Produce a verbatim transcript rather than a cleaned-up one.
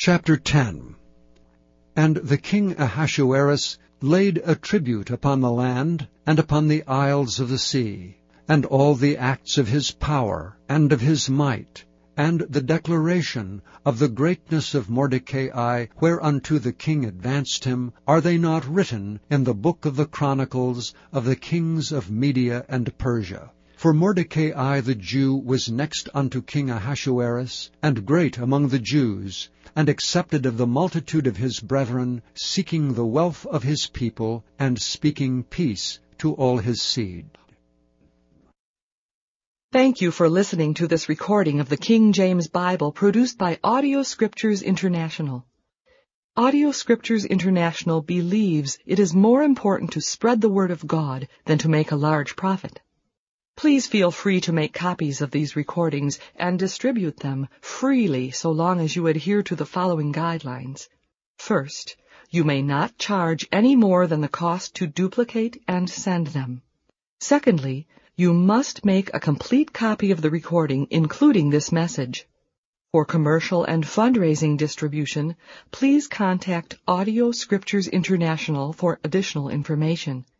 Chapter ten. And the king Ahasuerus laid a tribute upon the land, and upon the isles of the sea, and all the acts of his power, and of his might, and the declaration of the greatness of Mordecai, whereunto the king advanced him, are they not written in the book of the chronicles of the kings of Media and Persia? For Mordecai the Jew was next unto King Ahasuerus, and great among the Jews, and accepted of the multitude of his brethren, seeking the wealth of his people, and speaking peace to all his seed. Thank you for listening to this recording of the King James Bible produced by Audio Scriptures International. Audio Scriptures International believes it is more important to spread the Word of God than to make a large profit. Please feel free to make copies of these recordings and distribute them freely so long as you adhere to the following guidelines. First, you may not charge any more than the cost to duplicate and send them. Secondly, you must make a complete copy of the recording, including this message. For commercial and fundraising distribution, please contact Audio Scriptures International for additional information.